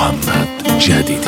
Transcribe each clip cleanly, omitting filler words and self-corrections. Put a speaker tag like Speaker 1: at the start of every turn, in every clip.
Speaker 1: محمد جدیدی.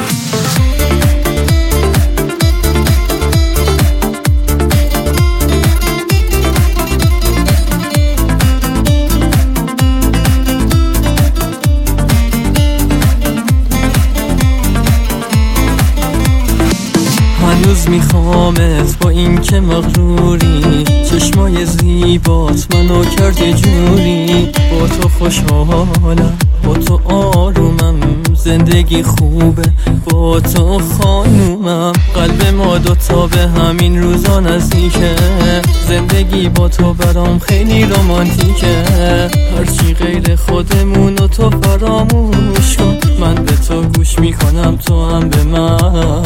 Speaker 2: هنوز میخوامت با این که مغروری، چشمای زیبات منو کرده جوری. با تو خوشحالم، با تو آرومم، زندگی خوبه با تو خانومم. قلب ما دوتا به همین روزا نزدیکه، زندگی با تو برام خیلی رومانتیکه. هرچی غیر خودمونو تو فراموش کن، من به تو گوش میکنم تو هم به من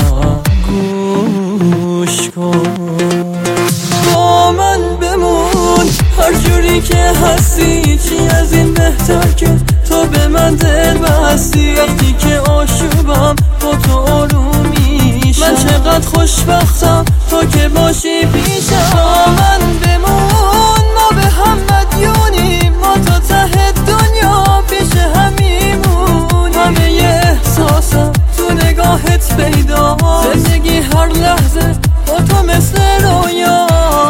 Speaker 2: گوش کن. با من بمون هر جوری که هستی، چی از این بهتر که تو به من دل بستی. وقتی که آشوبم با تو آروم میشم، من چقدر خوشبختم تو که باشی پیشم. با من بمون ما به هم مدیونیم، ما تا ته دنیا پیش هم میمونیم. همه احساسم تو نگاهت پیدا، زندگی هر لحظه با تو مثل رویا.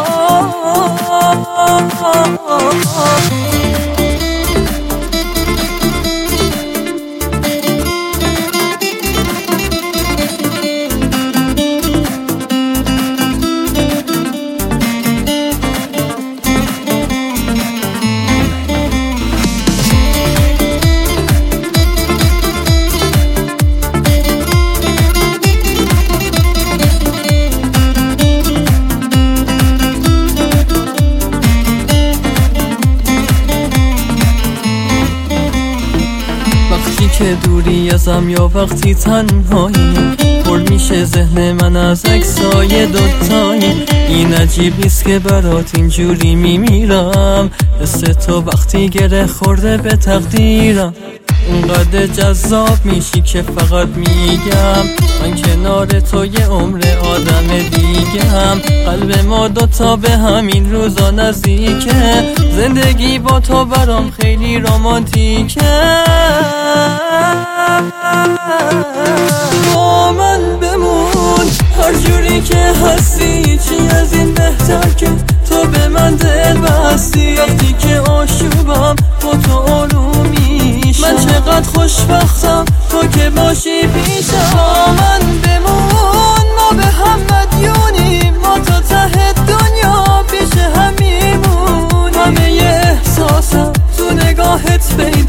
Speaker 2: که دوری ازم یا وقتی تنهایی، پر میشه ذهن من از عکسای دوتایی. این عجیب نیست که برات اینجوری میمیرم، حس تو وقتی گره خورده به تقدیرم. اونقدر جذاب میشی که فقط میگم من کنار تو یه عمر آدم دیگم. قلب ما دوتا به همین روزا نزدیکه، زندگی با تو برام خیلی رومانتیکه. با من بمون هر جوری که هستی، چی از این بهتر که تو به من دل بستی. وقتی که آشوبم با تو آروم میشم، من چقدر خوشبختم تو که باشی پیشم. با من بمون ما به هم مدیونیم، ما تا ته دنیا پیش هم میمونیم. همه احساسم تو نگاهت